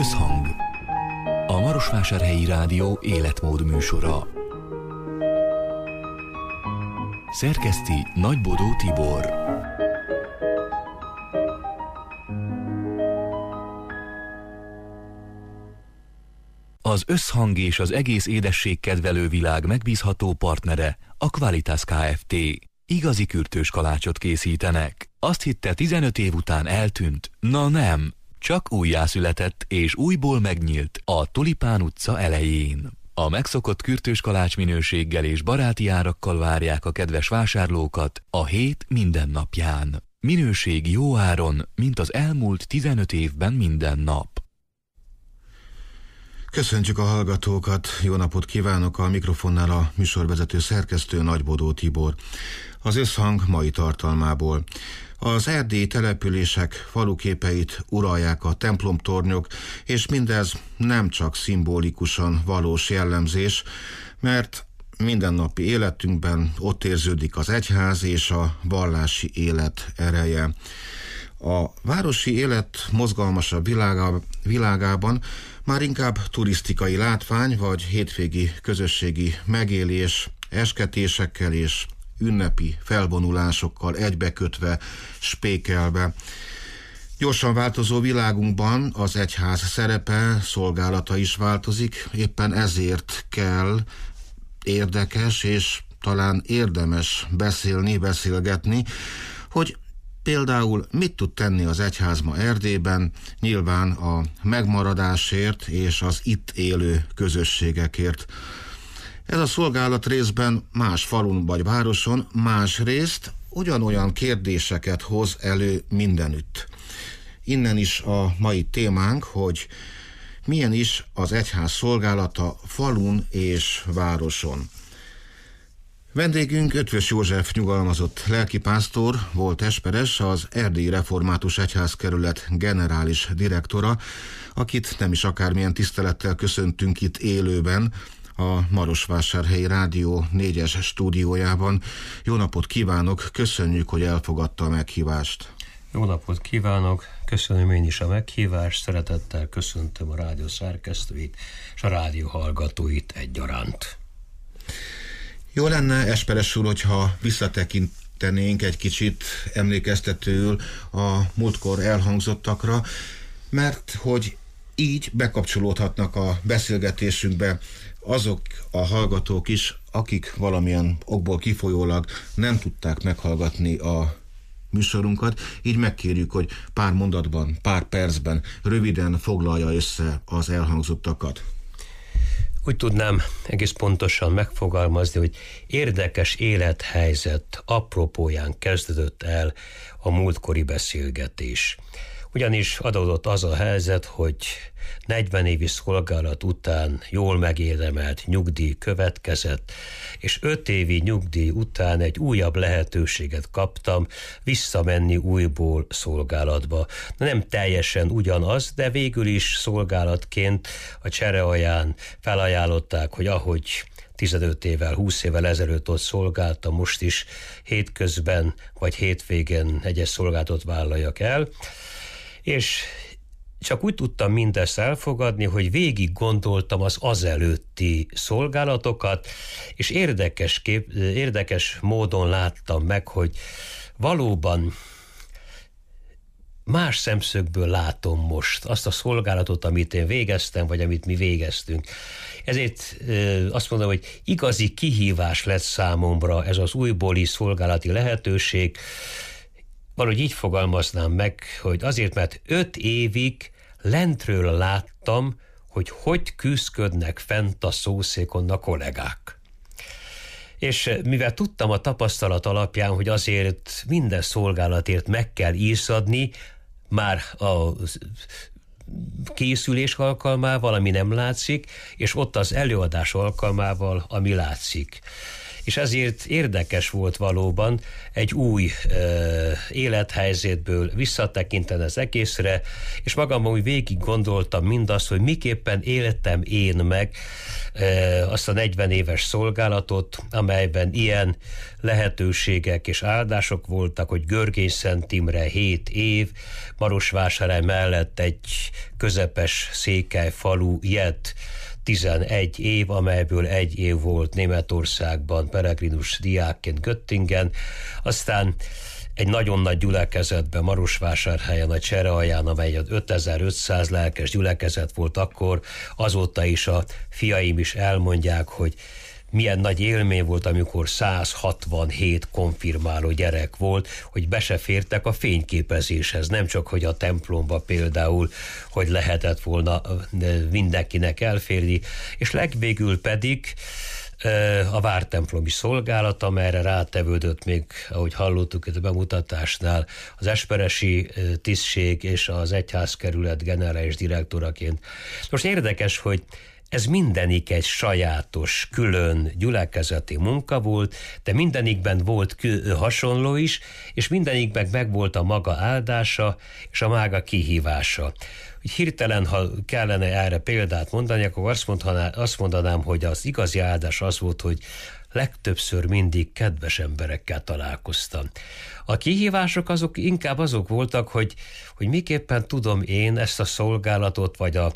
Összhang. A Marosvásárhelyi Rádió életmód műsora. Szerkeszti Nagybodó Tibor. Az Összhang és az egész édességkedvelő világ megbízható partnere a Qualitas Kft. Igazi kürtős kalácsot készítenek. Azt hitte, 15 év után eltűnt? Na nem, csak újjászületett és újból megnyílt a Tulipán utca elején. A megszokott kürtős kalács minőséggel és baráti árakkal várják a kedves vásárlókat a hét minden napján. Minőség jó áron, mint az elmúlt 15 évben minden nap. Köszöntjük a hallgatókat, jó napot kívánok, a mikrofonnál a műsorvezető szerkesztő Nagybodó Tibor. Az Összhang mai tartalmából. Az erdélyi települések faluképeit uralják a templomtornyok, és mindez nem csak szimbolikusan valós jellemzés, mert mindennapi életünkben ott érződik az egyház és a vallási élet ereje. A városi élet mozgalmasabb világában már inkább turisztikai látvány vagy hétvégi közösségi megélés, esketésekkel és ünnepi felvonulásokkal egybekötve, spékelve. Gyorsan változó világunkban az egyház szerepe, szolgálata is változik, éppen ezért kell érdekes és talán érdemes beszélgetni, hogy például mit tud tenni az egyház ma Erdélyben, nyilván a megmaradásért és az itt élő közösségekért. Ez a szolgálat részben más falun vagy városon, másrészt ugyanolyan kérdéseket hoz elő mindenütt. Innen is a mai témánk, hogy milyen is az egyház szolgálata falun és városon. Vendégünk Eötvös József nyugalmazott lelkipásztor, volt esperes, az Erdélyi Református Egyházkerület generális direktora, akit nem is akármilyen tisztelettel köszöntünk itt élőben, a Marosvásárhelyi Rádió 4-es stúdiójában. Jó napot kívánok, köszönjük, hogy elfogadta a meghívást. Jó napot kívánok, köszönöm én is a meghívást, szeretettel köszöntöm a rádió szerkesztőit és a rádió hallgatóit egyaránt. Jó lenne, esperes úr, hogyha visszatekintenénk egy kicsit emlékeztetőül a múltkor elhangzottakra, mert hogy így bekapcsolódhatnak a beszélgetésünkbe azok a hallgatók is, akik valamilyen okból kifolyólag nem tudták meghallgatni a műsorunkat, így megkérjük, hogy pár mondatban, pár percben röviden foglalja össze az elhangzottakat. Úgy tudnám egész pontosan megfogalmazni, hogy érdekes élethelyzet apropóján kezdődött el a múltkori beszélgetés. Ugyanis adódott az a helyzet, hogy 40 évi szolgálat után jól megérdemelt nyugdíj következett, és 5 évi nyugdíj után egy újabb lehetőséget kaptam visszamenni újból szolgálatba. Nem teljesen ugyanaz, de végül is szolgálatként a cserealján felajánlották, hogy ahogy 15 évvel, 20 évvel ezelőtt ott szolgáltam, most is hétközben vagy hétvégén egyes szolgálatot vállaljak el, és csak úgy tudtam mindezt elfogadni, hogy végig gondoltam az azelőtti szolgálatokat, és érdekes módon láttam meg, hogy valóban más szemszögből látom most azt a szolgálatot, amit én végeztem, vagy amit mi végeztünk. Ezért azt mondom, hogy igazi kihívás lett számomra ez az újbóli szolgálati lehetőség. Valahogy így fogalmaznám meg, hogy azért, mert 5 évig lentről láttam, hogy küzdködnek fent a szószékon a kollégák. És mivel tudtam a tapasztalat alapján, hogy azért minden szolgálatért meg kell ízadni, már a készülés alkalmával, ami nem látszik, és ott az előadás alkalmával, ami látszik. és ezért érdekes volt valóban egy új élethelyzetből visszatekinteni az egészre, és magamban úgy végig gondoltam mindazt, hogy miképpen éltem én meg azt a 40 éves szolgálatot, amelyben ilyen lehetőségek és áldások voltak, hogy Görgény-Szent Imre 7 év, Marosvásárhely mellett egy közepes székelyfalu Jett 11 év, amelyből 1 év volt Németországban peregrinus diákként Göttingen, aztán egy nagyon nagy gyülekezetben, Marosvásárhelyen, a Cserealján, amely 5500 lelkes gyülekezet volt akkor, azóta is a fiaim is elmondják, hogy milyen nagy élmény volt, amikor 167 konfirmáló gyerek volt, hogy be se fértek a fényképezéshez, nem csak, hogy a templomba például, hogy lehetett volna mindenkinek elférni, és legvégül pedig a vártemplomi szolgálat, amelyre rátevődött még, ahogy hallottuk itt a bemutatásnál, az esperesi tisztség és az egyházkerület generális direktoraként. Most érdekes, hogy ez mindenik egy sajátos, külön gyülekezeti munka volt, de mindenikben volt hasonló is, és mindenikben megvolt a maga áldása és a maga kihívása. Úgy hirtelen, ha kellene erre példát mondani, akkor azt mondanám, hogy az igazi áldás az volt, hogy legtöbbször mindig kedves emberekkel találkoztam. A kihívások azok inkább azok voltak, hogy miképpen tudom én ezt a szolgálatot, vagy az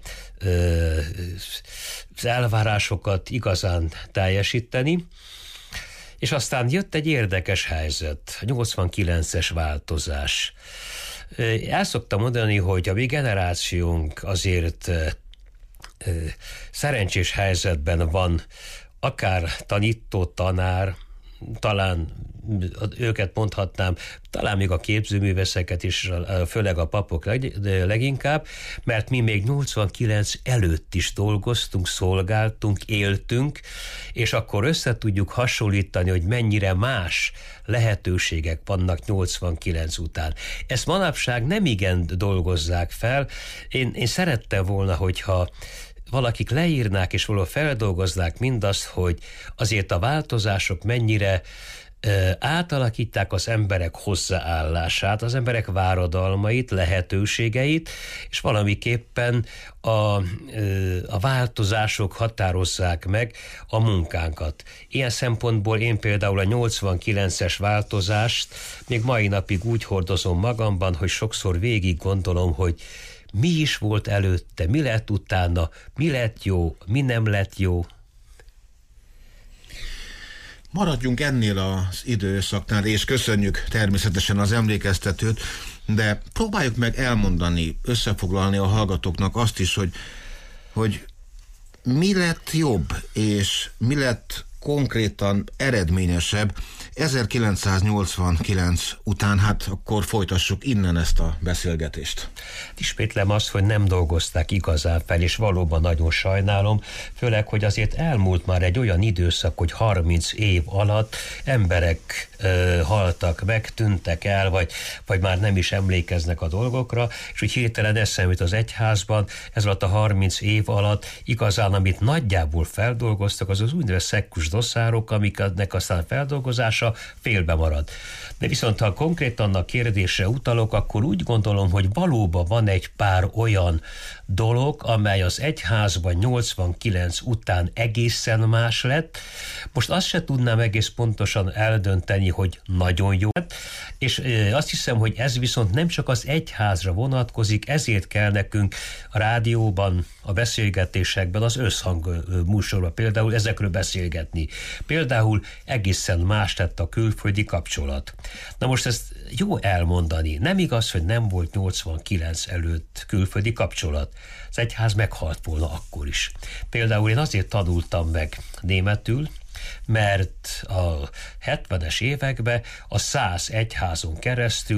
elvárásokat igazán teljesíteni, és aztán jött egy érdekes helyzet, a 89-es változás. El szoktam mondani, hogy a mi generációnk azért szerencsés helyzetben van, akár tanító, tanár, talán őket mondhatnám, talán még a képzőművészeket is, főleg a papok leginkább, mert mi még 89 előtt is dolgoztunk, szolgáltunk, éltünk, és akkor össze tudjuk hasonlítani, hogy mennyire más lehetőségek vannak 89 után. Ezt manapság nem igen dolgozzák fel. Én szerettem volna, hogyha valakik leírnák és valahol feldolgoznák mindazt, hogy azért a változások mennyire átalakítják az emberek hozzáállását, az emberek váradalmait, lehetőségeit, és valamiképpen a változások határozzák meg a munkánkat. Ilyen szempontból én például a 89-es változást még mai napig úgy hordozom magamban, hogy sokszor végig gondolom, hogy mi is volt előtte, mi lett utána, mi lett jó, mi nem lett jó. Maradjunk ennél az időszaknál, és köszönjük természetesen az emlékeztetőt, de próbáljuk meg elmondani, összefoglalni a hallgatóknak azt is, hogy mi lett jobb, és mi lett konkrétan eredményesebb 1989 után, hát akkor folytassuk innen ezt a beszélgetést. Ismétlem azt, hogy nem dolgozták igazán fel, és valóban nagyon sajnálom, főleg, hogy azért elmúlt már egy olyan időszak, hogy 30 év alatt emberek haltak meg, tűntek el, vagy már nem is emlékeznek a dolgokra, és úgy hirtelen eszembe jut az egyházban, ez alatt a 30 év alatt igazán, amit nagyjából feldolgoztak, az úgynevezett szekkus dosszárok, amiknek aztán feldolgozása félbe marad. De viszont ha konkrétan a kérdésre utalok, akkor úgy gondolom, hogy valóban van egy pár olyan dolog, amely az egyházban 89 után egészen más lett. Most azt se tudnám egész pontosan eldönteni, hogy nagyon jó lett, és azt hiszem, hogy ez viszont nem csak az egyházra vonatkozik, ezért kell nekünk a rádióban, a beszélgetésekben, az összhang műsorban például ezekről beszélgetni. Például egészen más lett a külföldi kapcsolat. Na most ezt jó elmondani. Nem igaz, hogy nem volt 89 előtt külföldi kapcsolat. Az egyház meghalt volna akkor is. Például én azért tanultam meg németül, mert a 70-es években a 100 egyházon keresztül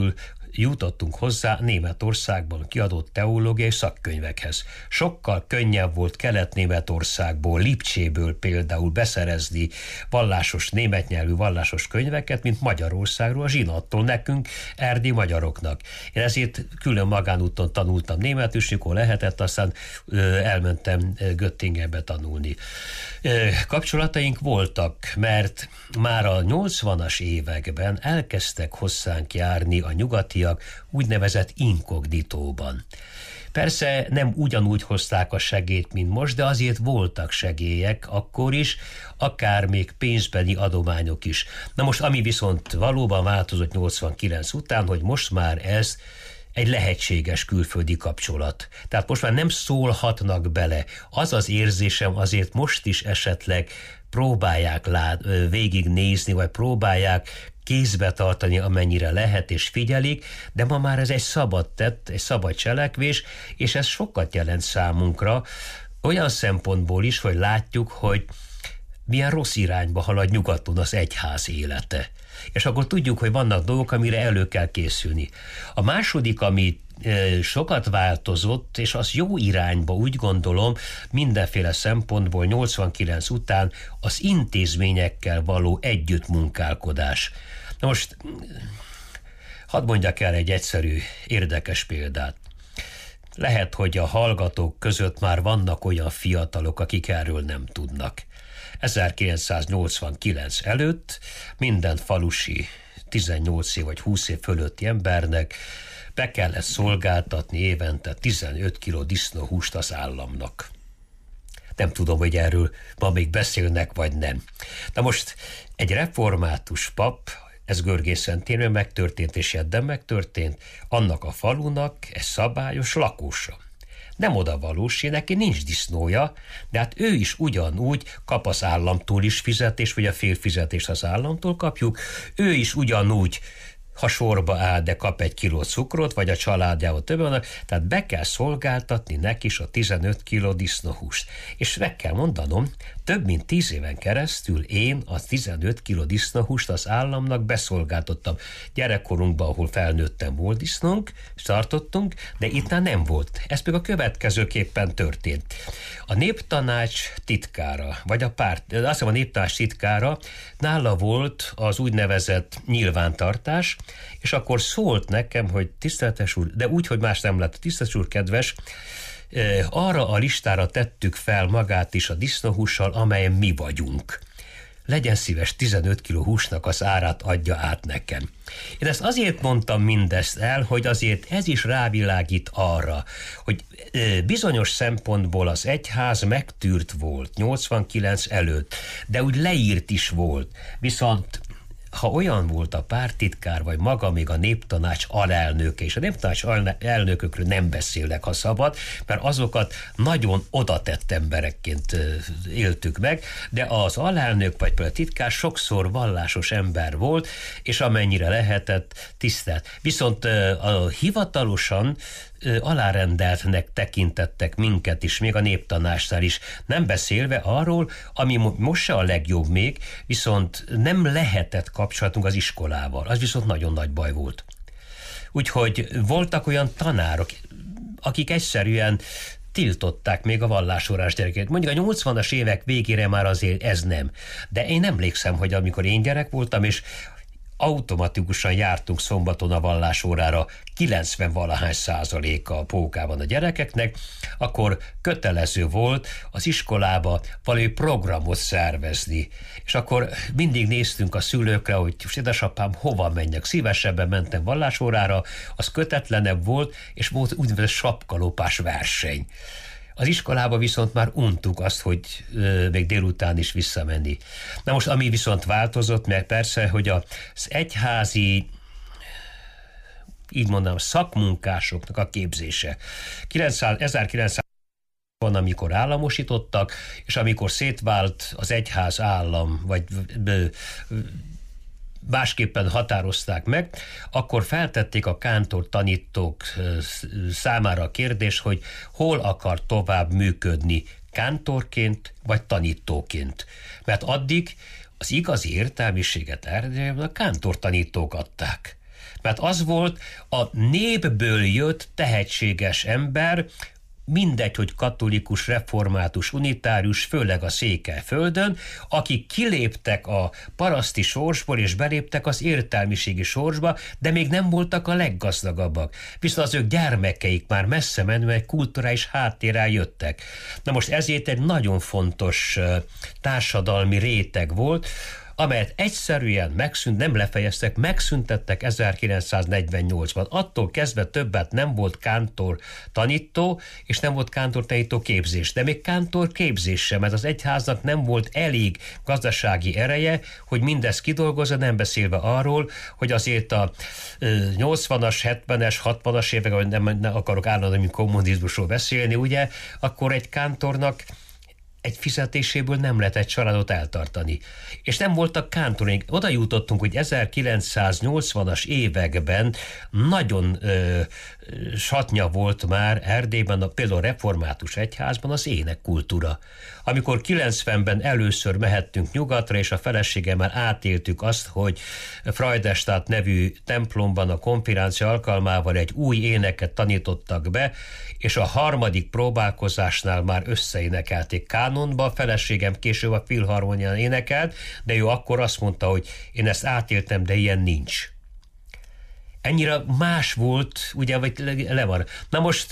jutottunk hozzá Németországban kiadott teológiai szakkönyvekhez. Sokkal könnyebb volt Kelet-Németországból, Lipcséből például beszerezni vallásos, németnyelvű vallásos könyveket, mint Magyarországról, a zsinattól nekünk, erdélyi magyaroknak. Én ezért külön magánúton tanultam németül, és mikor lehetett, aztán elmentem Göttingenbe tanulni. Kapcsolataink voltak, mert már a 80-as években elkezdtek hozzánk járni a nyugatiak úgynevezett inkognitóban. Persze nem ugyanúgy hozták a segélyt, mint most, de azért voltak segélyek akkor is, akár még pénzbeni adományok is. Na most, ami viszont valóban változott 89 után, hogy most már ez egy lehetséges külföldi kapcsolat. Tehát most már nem szólhatnak bele. Az az érzésem, azért most is esetleg próbálják végignézni, vagy próbálják kézbe tartani, amennyire lehet, és figyelik, de ma már ez egy szabad tett, egy szabad cselekvés, és ez sokat jelent számunkra, olyan szempontból is, hogy látjuk, hogy milyen rossz irányba halad nyugaton az egyház élete. És akkor tudjuk, hogy vannak dolgok, amire elő kell készülni. A második, ami sokat változott, és az jó irányba, úgy gondolom, mindenféle szempontból 89 után az intézményekkel való együttmunkálkodás. Na most, hadd mondjak el egy egyszerű, érdekes példát. Lehet, hogy a hallgatók között már vannak olyan fiatalok, akik erről nem tudnak. 1989 előtt minden falusi 18 év vagy 20 év fölötti embernek be kellett szolgáltatni évente 15 kg disznóhúst az államnak. Nem tudom, hogy erről ma még beszélnek, vagy nem. Na most egy református pap, ez Görgészentén megtörtént és Jedden megtörtént, annak a falunak egy szabályos lakósa. Nem odavalós, neki nincs disznója, de hát ő is ugyanúgy kap az államtól is fizetést, vagy a félfizetést az államtól kapjuk, ő is ugyanúgy, ha sorba áll, de kap 1 kiló cukrot, vagy a családjával többen, tehát be kell szolgáltatni neki is a 15 kiló disznóhúst. És meg kell mondanom, több mint 10 éven keresztül én a 15 kiló disznóhúst az államnak beszolgáltattam. Gyerekkorunkban, ahol felnőttem, volt disznónk, és tartottunk, de itt már nem volt. Ez még a következőképpen történt. A néptanács titkára, vagy a párt, azt hiszem a néptanács titkára, nála volt az úgynevezett nyilvántartás, és akkor szólt nekem, hogy tiszteletes úr, de úgy, hogy más nem lett, tiszteletes úr, kedves, arra a listára tettük fel magát is a disznóhússal, amelyen mi vagyunk. Legyen szíves, 15 kg húsnak az árát adja át nekem. Én ezt azért mondtam mindezt el, hogy azért ez is rávilágít arra, hogy bizonyos szempontból az egyház megtűrt volt 89 előtt, de úgy leírt is volt. Viszont ha olyan volt a pártitkár, vagy maga még a néptanács alelnöke, és a néptanács elnökökről nem beszélek, ha szabad, mert azokat nagyon odatett emberekként éltük meg, de az alelnök, vagy például a titkár sokszor vallásos ember volt, és amennyire lehetett, tisztelt. Viszont hivatalosan alárendeltnek tekintettek minket is, még a néptanásnál is, nem beszélve arról, ami most se a legjobb még, viszont nem lehetett kapcsolatunk az iskolával. Az viszont nagyon nagy baj volt. Úgyhogy voltak olyan tanárok, akik egyszerűen tiltották még a vallásórás gyerekeket. Mondjuk a 80-as évek végére már azért ez nem. De én emlékszem, hogy amikor én gyerek voltam, és automatikusan jártunk szombaton a vallásórára 90-valahány% a pókában a gyerekeknek, akkor kötelező volt az iskolába valami programot szervezni. És akkor mindig néztünk a szülőkre, hogy édesapám hova menjek. Szívesebben mentem vallásórára, az kötetlenebb volt, és volt úgynevezett sapkalopás verseny. Az iskolába viszont már untuk azt, hogy még délután is visszamenni. Na most, ami viszont változott, mert persze, hogy az egyházi, így mondanám, szakmunkásoknak a képzése. 1900 van, amikor államosítottak, és amikor szétvált az egyház állam, vagy másképpen határozták meg, akkor feltették a kántor tanítók számára a kérdés, hogy hol akar tovább működni, kántorként vagy tanítóként. Mert addig az igazi értelmiséget Erdélyben a kántor tanítók adták. Mert az volt a népből jött tehetséges ember, mindegy, hogy katolikus, református, unitárius, főleg a Székelyföldön, akik kiléptek a paraszti sorsból és beléptek az értelmiségi sorsba, de még nem voltak a leggazdagabbak. Viszont az ők gyermekeik már messze menően kulturális háttérrel jöttek. Na most ezért egy nagyon fontos társadalmi réteg volt, amelyet egyszerűen nem lefejeztek, megszüntettek 1948-ban. Attól kezdve többet nem volt kántor tanító, és nem volt kántor tanító képzés. De még kántor képzés sem, mert az egyháznak nem volt elég gazdasági ereje, hogy mindezt kidolgozza, nem beszélve arról, hogy azért a 80-as, 70-es, 60-as évek, hogy nem akarok állandóan kommunizmusról beszélni, ugye, akkor egy kántornak egy fizetéséből nem lehet egy családot eltartani. És nem voltak kántorink. Oda jutottunk, hogy 1980-as években nagyon satnya volt már Erdélyben, például a református egyházban az énekkultúra. Amikor 90-ben először mehettünk nyugatra, és a feleségemmel átéltük azt, hogy Freudenstadt nevű templomban a konferencia alkalmával egy új éneket tanítottak be, és a harmadik próbálkozásnál már összeénekelték kánonba, a feleségem később a filharmonián énekelt, de ő akkor azt mondta, hogy én ezt átéltem, de ilyen nincs. Ennyire más volt, ugye, vagy levar. Na most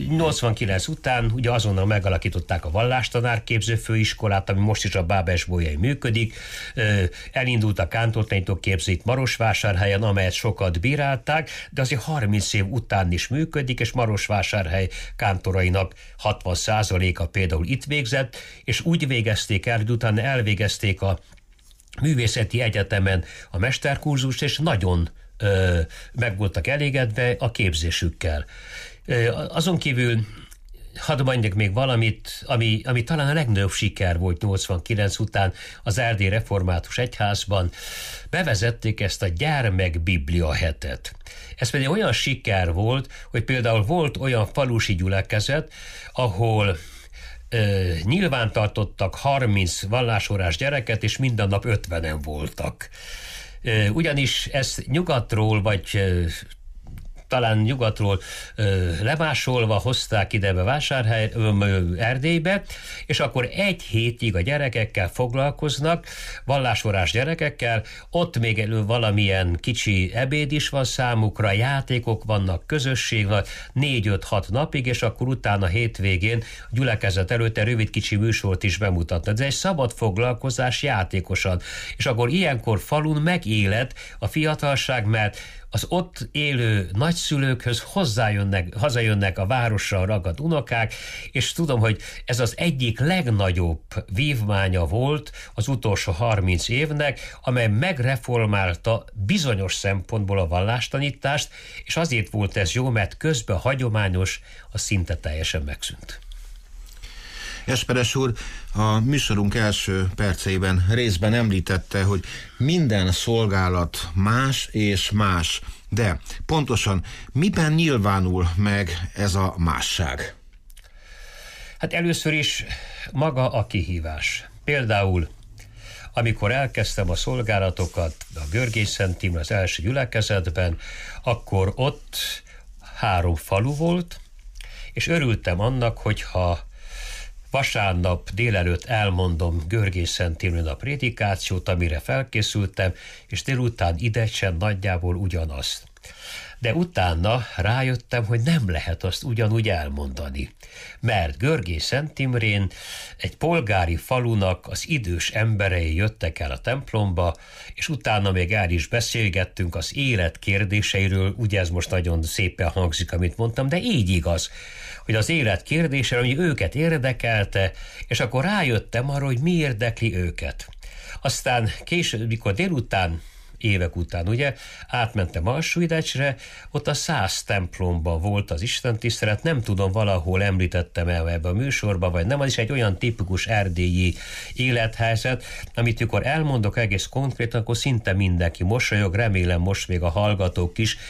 89 után ugye azonnal megalakították a vallástanárképző főiskolát, ami most is a Bábesbolyai működik. Elindult a kántortanító képző itt Marosvásárhelyen, amelyet sokat bírálták, de azért 30 év után is működik, és Marosvásárhely kántorainak 60%-a például itt végzett, és úgy végezték el, hogy utána elvégezték a művészeti egyetemen a mesterkurzust, és nagyon meg voltak elégedve a képzésükkel. Azon kívül hadd mondjak még valamit, ami talán a legnagyobb siker volt 89 után az Erdélyi Református Egyházban. Bevezették ezt a gyermekbiblia hetet. Ez pedig olyan siker volt, hogy például volt olyan falusi gyülekezet, ahol nyilván tartottak 30 vallásórás gyereket, és minden nap 50-en voltak. Ugyanis ezt nyugatról, vagy talán nyugatról lemásolva hozták ide be Erdélybe, és akkor egy hétig a gyerekekkel foglalkoznak, vallásorás gyerekekkel, ott még valamilyen kicsi ebéd is van számukra, játékok vannak, közösség van, 4-5-6 napig, és akkor utána hétvégén a gyülekezet előtte rövid kicsi műsort is bemutatnak. Ez egy szabad foglalkozás játékosan. És akkor ilyenkor falun megélet a fiatalság, mert az ott élő nagyszülőkhöz hazajönnek a városra ragadt unokák, és tudom, hogy ez az egyik legnagyobb vívmánya volt az utolsó 30 évnek, amely megreformálta bizonyos szempontból a vallástanítást, és azért volt ez jó, mert közben a hagyományos, az szinte teljesen megszűnt. Esperes úr, a műsorunk első perceiben részben említette, hogy minden szolgálat más és más, de pontosan miben nyilvánul meg ez a másság? Hát először is maga a kihívás. Például, amikor elkezdtem a szolgálatokat a Görgészszent Imre az első gyülekezetben, akkor ott 3 falu volt, és örültem annak, hogyha vasárnap délelőtt elmondom Görgészszent Imrén a prédikációt, amire felkészültem, és délután idegsen nagyjából ugyanazt. De utána rájöttem, hogy nem lehet azt ugyanúgy elmondani. Mert Görgészszent Imrén egy polgári falunak az idős emberei jöttek el a templomba, és utána még el is beszélgettünk az élet kérdéseiről, ugye ez most nagyon szépen hangzik, amit mondtam, de így igaz, hogy az élet kérdése, ami őket érdekelte, és akkor rájöttem arra, hogy mi érdekli őket. Aztán később, mikor délután, évek után, ugye, átmentem Alsóidecsre, ott a 100 templomban volt az istentisztelet, nem tudom, valahol említettem el ebbe a műsorba, vagy nem, az is egy olyan tipikus erdélyi élethelyzet, amit mikor elmondok egész konkrétan, akkor szinte mindenki mosolyog, remélem most még a hallgatók is.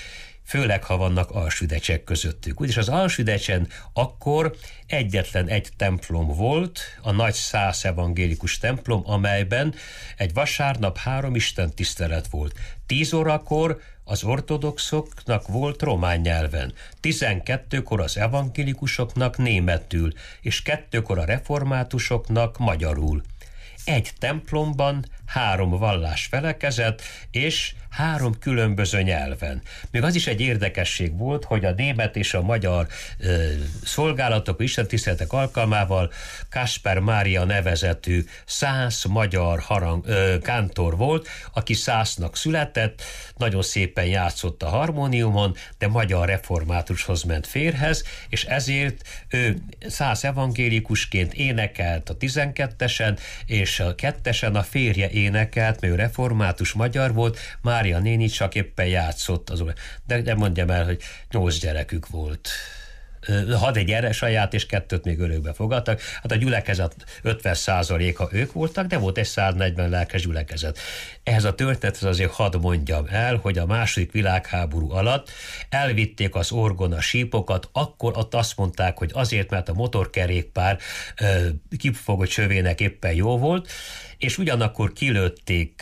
főleg ha vannak alsüdecsek közöttük. Úgyis az alsüdecsen akkor egyetlen egy templom volt, a nagy szász evangélikus templom, amelyben egy vasárnap 3 istentisztelet volt. 10 órakor az ortodoxoknak volt román nyelven, 12-kor az evangélikusoknak németül, és 2-kor a reformátusoknak magyarul. Egy templomban 3 vallás felekezett, és 3 különböző nyelven. Még az is egy érdekesség volt, hogy a német és a magyar szolgálatok, istentiszteletek alkalmával Kasper Mária nevezetű szász magyar kántor volt, aki szásznak született, nagyon szépen játszott a harmóniumon, de magyar reformátushoz ment férhez, és ezért ő szász evangélikusként énekelt a 12-esen, és a 2-esen a férje énekelt, mert ő református magyar volt, Mária néni csak éppen játszott azon. De mondjam el, hogy 8 gyerekük volt. 6 egy saját, és 2 még örökbe fogadtak. Hát a gyülekezet 50%-a ők voltak, de volt egy 140 lelkes gyülekezet. Ehhez a történethez azért hadd mondjam el, hogy a II. Világháború alatt elvitték az orgona sípokat, akkor ott azt mondták, hogy azért, mert a motorkerékpár kipufogott csövének éppen jó volt, és ugyanakkor kilőtték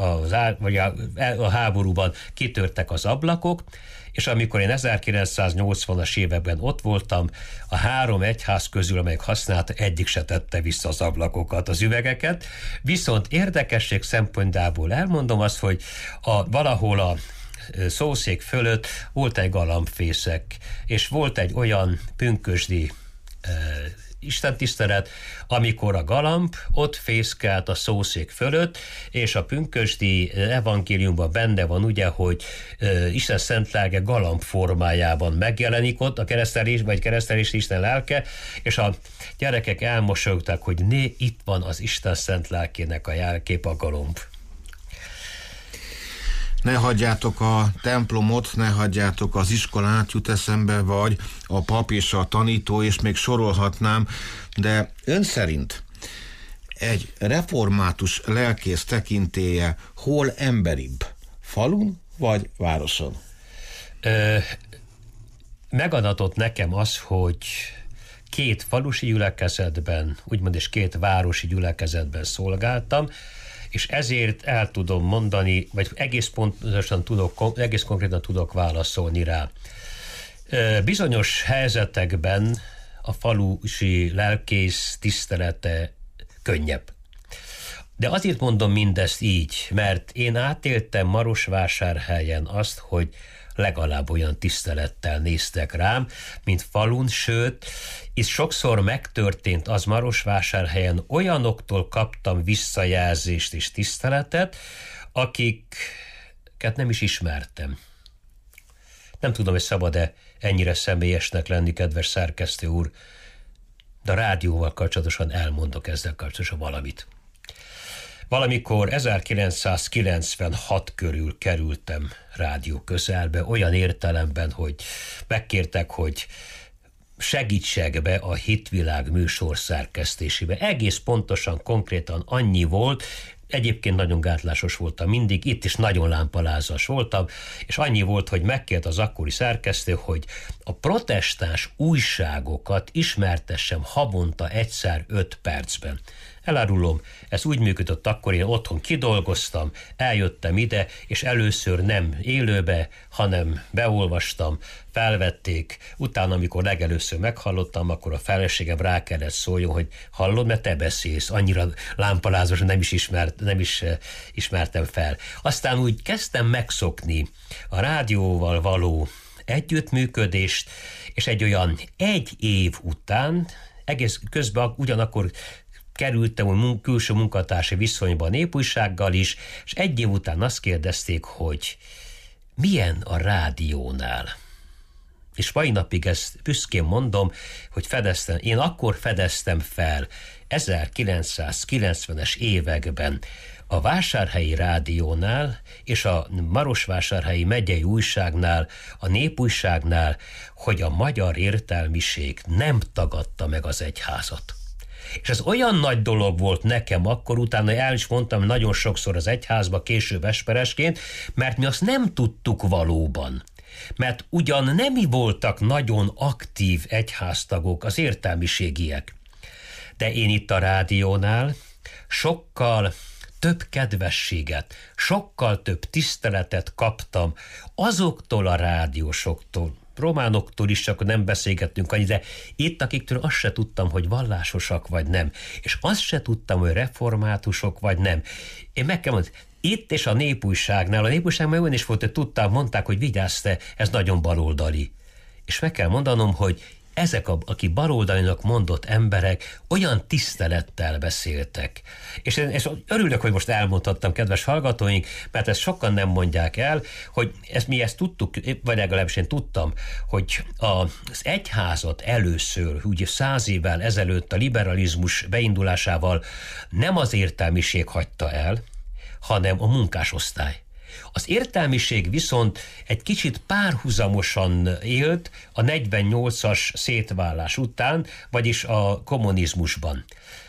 a háborúban, kitörtek az ablakok, és amikor én 1980-as években ott voltam, a 3 egyház közül, amelyek használta, egyik se tette vissza az ablakokat, az üvegeket. Viszont érdekesség szempontjából elmondom azt, hogy valahol a szószék fölött volt egy galambfészek, és volt egy olyan pünkösdi istentisztelet, amikor a galamb ott fészkelt a szószék fölött, és a pünkösdi evangéliumban benne van ugye, hogy Isten szent lelke galamb formájában megjelenik ott, a keresztelés Isten lelke, és a gyerekek elmosolyogtak, hogy itt van az Isten szent lelkének a jelkép, a galamb. Ne hagyjátok a templomot, ne hagyjátok az iskolát, jut eszembe, vagy a pap és a tanító, és még sorolhatnám, de ön szerint egy református lelkész tekintélye hol emberibb? Falun vagy városon? Megadatott nekem az, hogy 2 falusi gyülekezetben, úgymond és 2 városi gyülekezetben szolgáltam, és ezért el tudom mondani, vagy egész konkrétan tudok válaszolni rá. Bizonyos helyzetekben a falusi lelkész tisztelete könnyebb. De azért mondom mindezt így, mert én átéltem Marosvásárhelyen azt, hogy legalább olyan tisztelettel néztek rám, mint falun, sőt, itt sokszor megtörtént az Marosvásárhelyen, olyanoktól kaptam visszajelzést és tiszteletet, akiket nem is ismertem. Nem tudom, hogy szabad-e ennyire személyesnek lenni, kedves szerkesztő úr, de a rádióval kapcsolatosan elmondok ezzel kapcsolatosan valamit. Valamikor 1996 körül kerültem rádió közelbe, olyan értelemben, hogy megkértek, hogy segítsek be a Hitvilág műsor szerkesztésébe. Egész pontosan, konkrétan annyi volt, egyébként nagyon gátlásos voltam mindig, itt is nagyon lámpalázas voltam, és annyi volt, hogy megkért az akkori szerkesztő, hogy a protestáns újságokat ismertessem havonta egyszer 5 percben. Elárulom, ez úgy működött akkor, én otthon kidolgoztam, eljöttem ide, és először nem élőbe, hanem beolvastam, felvették, utána, amikor legelőször meghallottam, akkor a feleségem rá kellett szóljon, hogy hallod, mert te beszélsz, annyira lámpalázos, nem is ismertem fel. Aztán úgy kezdtem megszokni a rádióval való együttműködést, és egy olyan 1 év után, egész közben ugyanakkor kerültem a külső munkatársi viszonyba a Népújsággal is, és 1 év után azt kérdezték, hogy milyen a rádiónál. És mai napig ezt büszkén mondom, hogy én akkor fedeztem fel 1990-es években a Vásárhelyi Rádiónál és a Marosvásárhelyi megyei újságnál, a Népújságnál, hogy a magyar értelmiség nem tagadta meg az egyházat. És ez olyan nagy dolog volt nekem akkor, utána el is mondtam nagyon sokszor az egyházba, később esperesként, mert mi azt nem tudtuk valóban, Mert ugyan nem voltak nagyon aktív egyháztagok az értelmiségiek, de én itt a rádiónál sokkal több kedvességet, sokkal több tiszteletet kaptam azoktól a rádiósoktól, románoktól is, csak nem beszélgettünk annyi, de itt, akiktől azt se tudtam, hogy vallásosak vagy nem, és azt se tudtam, hogy reformátusok vagy nem. Én meg kell mondani, itt és a Népújságnál olyan is volt, hogy mondták, hogy vigyázz te, ez nagyon baloldali. És meg kell mondanom, hogy ezek, akik baloldalinak mondott emberek olyan tisztelettel beszéltek. És örülök, hogy most elmondhattam, kedves hallgatóink, mert ezt sokan nem mondják el, hogy mi ezt tudtuk, vagy legalábbis én tudtam, hogy az egyházat először, ugye 100 évvel ezelőtt a liberalizmus beindulásával nem az értelmiség hagyta el, hanem a munkásosztály. Az értelmiség viszont egy kicsit párhuzamosan élt a 48-as szétválás után, vagyis a kommunizmusban.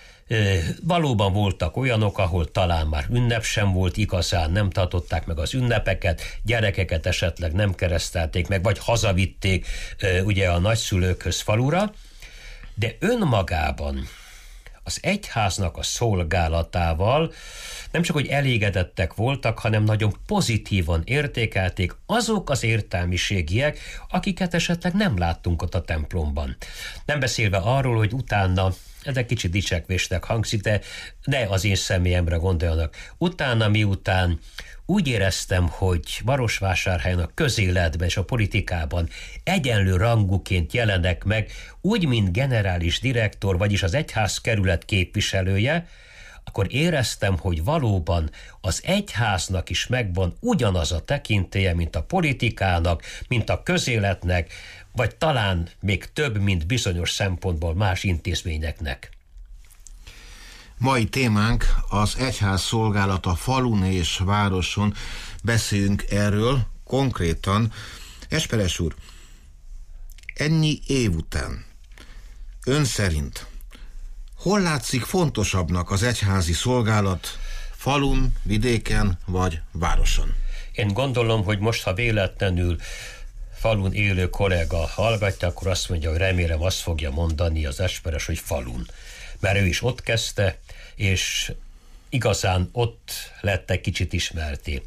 Valóban voltak olyanok, ahol talán már ünnep sem volt igazán, nem tartották meg az ünnepeket, gyerekeket esetleg nem keresztelték meg, vagy hazavitték ugye a nagyszülőkhöz falura, de önmagában az egyháznak a szolgálatával nem csak, hogy elégedettek voltak, hanem nagyon pozitívan értékelték azok az értelmiségiek, akiket esetleg nem láttunk ott a templomban. Nem beszélve arról, hogy utána, ez egy kicsit dicsekvésnek hangzik, de ne az én személyemre gondoljanak. Utána, miután úgy éreztem, hogy Marosvásárhelyen a közéletben és a politikában egyenlő rangúként jelenek meg, úgy, mint generális direktor, vagyis az egyházkerület képviselője, akkor éreztem, hogy valóban az egyháznak is megvan ugyanaz a tekintélye, mint a politikának, mint a közéletnek, vagy talán még több, mint bizonyos szempontból más intézményeknek. Mai témánk az egyház szolgálata falun és városon. Beszéljünk erről konkrétan. Esperes úr, ennyi év után ön szerint hol látszik fontosabbnak az egyházi szolgálat, falun, vidéken vagy városon? Én gondolom, hogy most, ha véletlenül falun élő kollega hallgatja, akkor azt mondja, hogy remélem azt fogja mondani az Esperes, hogy falun. Mert ő is ott kezdte, és igazán ott lett egy kicsit ismerté.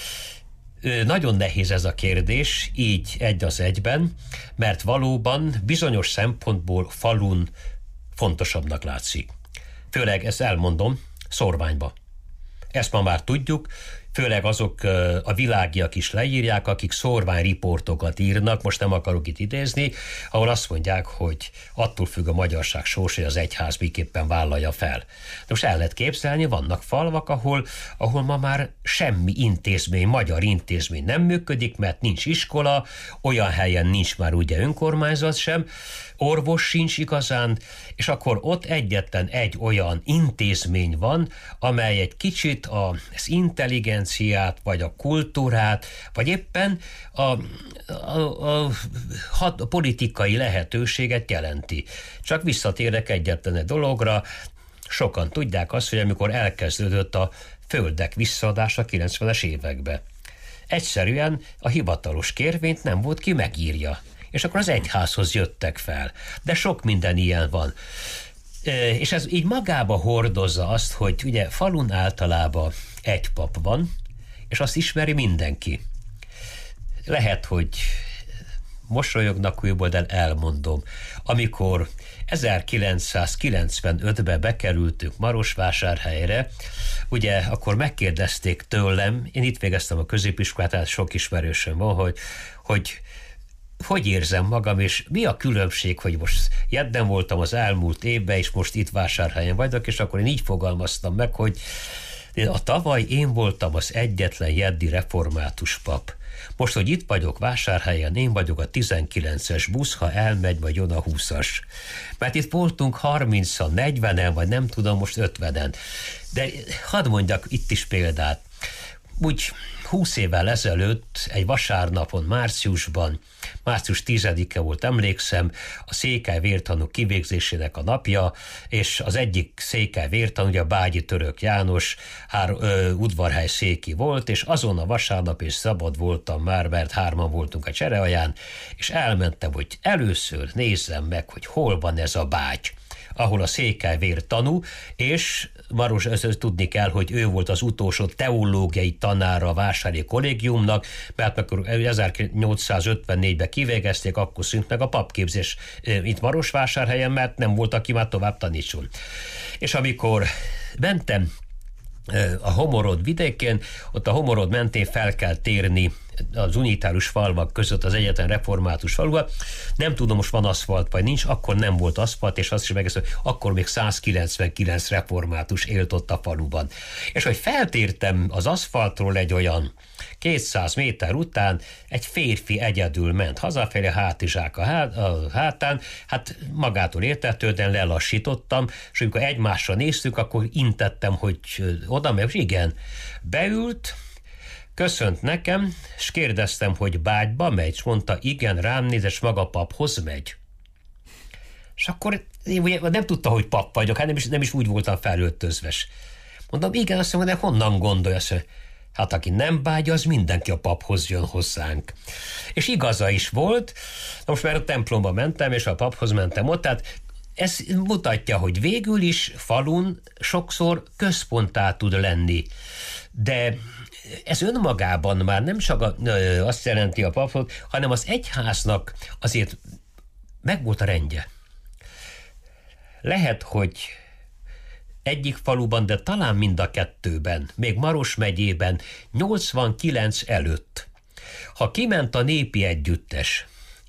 Nagyon nehéz ez a kérdés, így egy az egyben, mert valóban bizonyos szempontból falun fontosabbnak látszik. Főleg, ezt elmondom, szorványba. Ezt ma már tudjuk, főleg azok a világiak is leírják, akik szorványriportokat írnak, most nem akarok itt idézni, ahol azt mondják, hogy attól függ a magyarság sorsa, hogy az egyház miképpen vállalja fel. De most el lehet képzelni, vannak falvak, ahol ma már semmi intézmény, magyar intézmény nem működik, mert nincs iskola, olyan helyen nincs már ugye önkormányzat sem, orvos sincs igazán, és akkor ott egyetlen egy olyan intézmény van, amely egy kicsit az intelligenciát, vagy a kultúrát, vagy éppen a politikai lehetőséget jelenti. Csak visszatérek egyetlen egy dologra, sokan tudják azt, hogy amikor elkezdődött a földek visszaadása 90-es években, egyszerűen a hivatalos kérvényt nem volt ki megírja. És akkor az egyházhoz jöttek fel. De sok minden ilyen van. És ez így magába hordozza azt, hogy ugye falun általában egy pap van, és azt ismeri mindenki. Lehet, hogy mosolyognak újból, de elmondom. Amikor 1995-ben bekerültünk Marosvásárhelyre, ugye akkor megkérdezték tőlem, én itt végeztem a középiskolát, tehát sok ismerősöm van, hogy érzem magam, és mi a különbség, hogy most Jedden voltam az elmúlt évben, és most itt Vásárhelyen vagyok, és akkor én így fogalmaztam meg, hogy tavaly én voltam az egyetlen jeddi református pap. Most, hogy itt vagyok Vásárhelyen, én vagyok a 19-es busz, ha elmegy, vagy jön a 20-as. Mert itt voltunk 30-an, 40-en, vagy nem tudom, most 50-en. De hadd mondjak itt is példát. úgy 20 évvel ezelőtt, egy vasárnapon, márciusban, március 10-e volt, emlékszem, a székely vértanú kivégzésének a napja, és az egyik székely vértanú, ugye a Bágyi Török János udvarhely széki volt, és azon a vasárnap és szabad voltam már, mert 3-an voltunk a Cserealján, és elmentem, hogy először nézzem meg, hogy hol van ez a bágy, ahol a székely vértanú, és Maros, tudni kell, hogy ő volt az utolsó teológiai tanára a Vásári Kollégiumnak, mert amikor 1854-ben kivégezték, akkor szűnt meg a papképzés itt Marosvásárhelyen, mert nem volt, aki már tovább tanítson. És amikor mentem a Homorod vidékén, ott a Homorod mentén fel kell térni az unitárus falvak között az egyetlen református faluba. Nem tudom, most van aszfalt, vagy nincs, akkor nem volt aszfalt, és azt is megeszem, hogy akkor még 199 református élt ott a faluban. És hogy feltértem az aszfaltról egy olyan 200 méter után, egy férfi egyedül ment hazafelé, hátizsák a hátán, hát magától értetődően lelassítottam, és amikor egymásra néztük, akkor intettem, hogy oda megy, és igen, beült, köszönt nekem, és kérdeztem, hogy bágyba megy, és mondta, igen, rám néz, és maga paphoz megy. És akkor én nem tudta, hogy pap vagyok, hát nem is úgy voltam felöltözves. Mondom, igen, azt mondom, de honnan gondolja? Hát aki nem bágya, az mindenki a paphoz jön hozzánk. És igaza is volt, most már a templomba mentem, és a paphoz mentem ott, tehát ez mutatja, hogy végül is falun sokszor központtá tud lenni. De ez önmagában már nem csak azt jelenti a papot, hanem az egyháznak azért megvolt a rendje. Lehet, hogy egyik faluban, de talán mind a kettőben, még Maros megyében 89 előtt, ha kiment a népi együttes,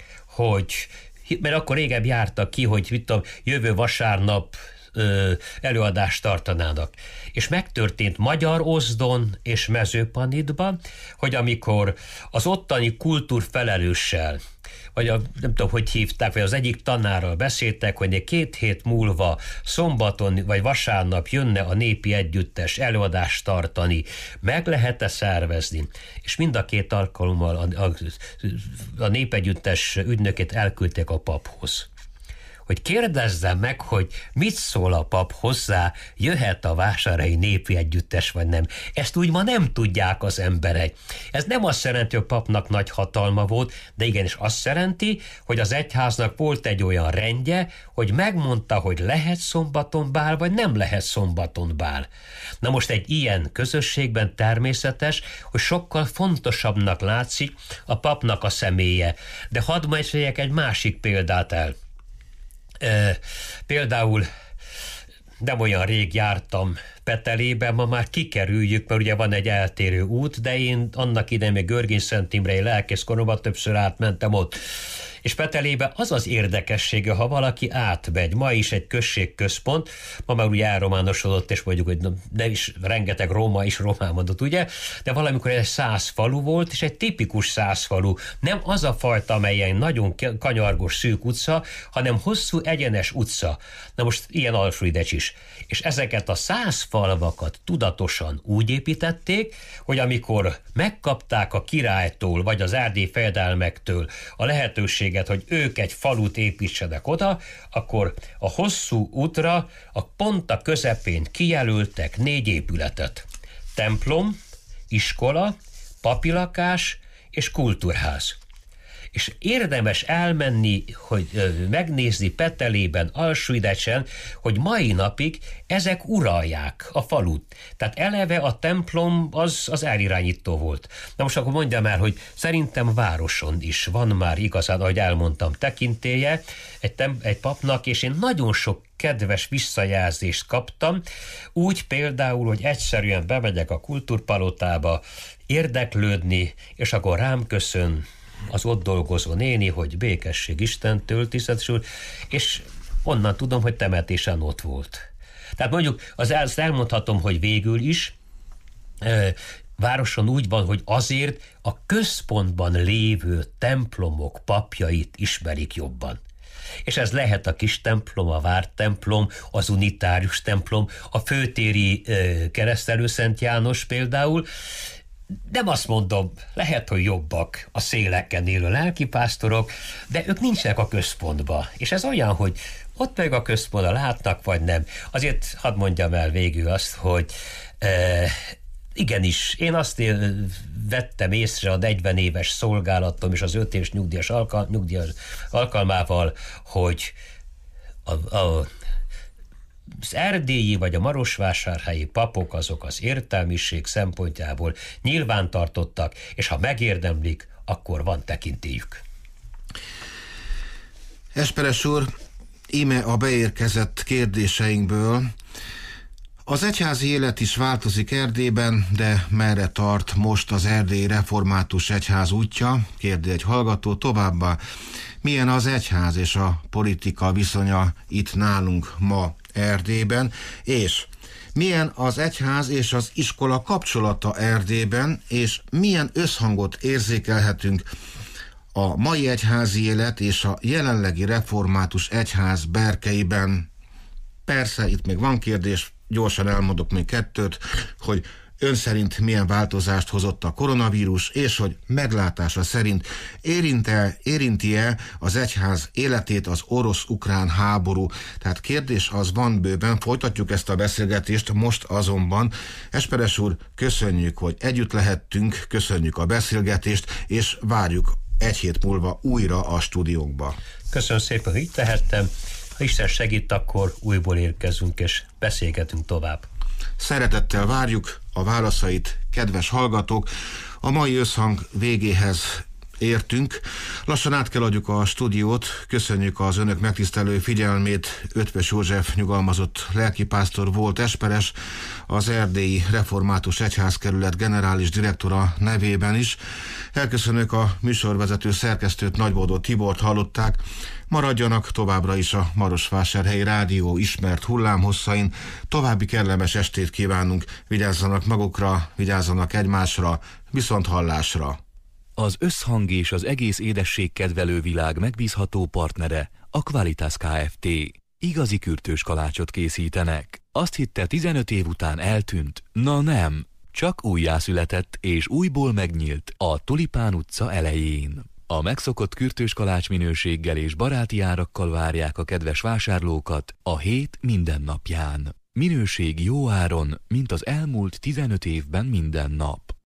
mert akkor régebb jártak ki, hogy mit tudom, jövő vasárnap előadást tartanának. És megtörtént Magyarozdon és Mezőpanitban, hogy amikor az ottani kultúrfelelőssel, vagy nem tudom, hogy hívták, vagy az egyik tanárral beszéltek, hogy 2 hét múlva szombaton vagy vasárnap jönne a népi együttes előadást tartani, meg lehet-e szervezni? És mind a 2 alkalommal a népegyüttes ügynökét elküldték a paphoz. Hogy kérdezzem meg, hogy mit szól a pap hozzá, jöhet a vásárhelyi népi együttes, vagy nem. Ezt úgy ma nem tudják az emberek. Ez nem azt jelenti, hogy a papnak nagy hatalma volt, de igenis azt jelenti, hogy az egyháznak volt egy olyan rendje, hogy megmondta, hogy lehet szombaton bál, vagy nem lehet szombaton bál. Na most egy ilyen közösségben természetes, hogy sokkal fontosabbnak látszik a papnak a személye. De hadd meséljek egy másik példát el. Például nem olyan rég jártam Petelében, ma már kikerüljük, mert ugye van egy eltérő út, de én annak idején még Görgény-Szent Imrei lelkészkoromban többször átmentem ott. És Petelében az az érdekessége, ha valaki átmegy, ma is egy községközpont, ma már ugye elrománosodott, és mondjuk, hogy de is rengeteg Róma is román mondott, ugye? De valamikor egy 100 falu volt, és egy tipikus 100 falu. Nem az a fajta, amelyen nagyon kanyargos szűk utca, hanem hosszú egyenes utca. Na most ilyen Alföldecs is. És ezeket a 100 falvakat tudatosan úgy építették, hogy amikor megkapták a királytól, vagy az erdélyi fejedelmektől a lehetőséget, hogy ők egy falut építsenek oda, akkor a hosszú útra pont a közepén kijelöltek 4 épületet. Templom, iskola, papilakás és kultúrház. És érdemes elmenni, hogy megnézni Petelében, Alsújdeccsen, hogy mai napig ezek uralják a falut. Tehát eleve a templom az elirányító volt. Na most akkor mondjam el, hogy szerintem városon is van már igazán, ahogy elmondtam, tekintélye egy papnak, és én nagyon sok kedves visszajelzést kaptam, úgy például, hogy egyszerűen bemegyek a kultúrpalotába érdeklődni, és akkor rám köszön az ott dolgozó néni, hogy békesség Istentől, tiszteletesül, és onnan tudom, hogy temetésen ott volt. Tehát mondjuk azt elmondhatom, hogy végül is városon úgy van, hogy azért a központban lévő templomok papjait ismerik jobban. És ez lehet a kis templom, a vártemplom, az unitárius templom, a főtéri keresztelő Szent János például. nem azt mondom, lehet, hogy jobbak a széleken élő lelkipásztorok, de ők nincsenek a központba. És ez olyan, hogy ott meg a központban látnak, vagy nem. Azért hadd mondjam el végül azt, hogy igenis, én azt vettem észre a 40 éves szolgálatom és az 5 éves nyugdíjas alkalmával, hogy az erdélyi vagy a marosvásárhelyi papok azok az értelmiség szempontjából nyilvántartottak, és ha megérdemlik, akkor van tekintélyük. Esperes úr, íme a beérkezett kérdéseinkből. Az egyházi élet is változik Erdélyben, de merre tart most az Erdélyi Református Egyház útja? Kérdi egy hallgató. Továbbá, milyen az egyház és a politika viszonya itt nálunk ma Erdélyben, és milyen az egyház és az iskola kapcsolata Erdélyben, és milyen összhangot érzékelhetünk a mai egyházi élet és a jelenlegi református egyház berkeiben? Persze, itt még van kérdés, gyorsan elmondok még 2, hogy ön szerint milyen változást hozott a koronavírus, és hogy meglátása szerint érinti-e az egyház életét az orosz-ukrán háború. Tehát kérdés az van bőven, folytatjuk ezt a beszélgetést, most azonban. Esperes úr, köszönjük, hogy együtt lehettünk, köszönjük a beszélgetést, és várjuk 1 hét múlva újra a stúdiónkba. Köszönöm szépen, hogy itt lehettem. Ha Isten segít, akkor újból érkezünk, és beszélgetünk tovább. Szeretettel várjuk a válaszait, kedves hallgatók. A mai összhang végéhez értünk. Lassan át kell adjuk a stúdiót. Köszönjük az önök megtisztelő figyelmét. Ötvös József nyugalmazott lelkipásztor volt Esperes, az Erdélyi Református Egyházkerület generális direktora nevében is. Elköszönök, a műsorvezető szerkesztőt, Nagybódó Tibort hallották. Maradjanak továbbra is a Marosvásárhelyi Rádió ismert hullámhosszain. További kellemes estét kívánunk. Vigyázzanak magukra, vigyázzanak egymásra. Viszonthallásra. Az összhang és az egész édesség kedvelő világ megbízható partnere a Qualitas Kft. Igazi kürtős kalácsot készítenek. Azt hitte, 15 év után eltűnt? Na nem, csak újjászületett és újból megnyílt a Tulipán utca elején. A megszokott kürtős kalács minőséggel és baráti árakkal várják a kedves vásárlókat a hét minden napján. Minőség jó áron, mint az elmúlt 15 évben minden nap.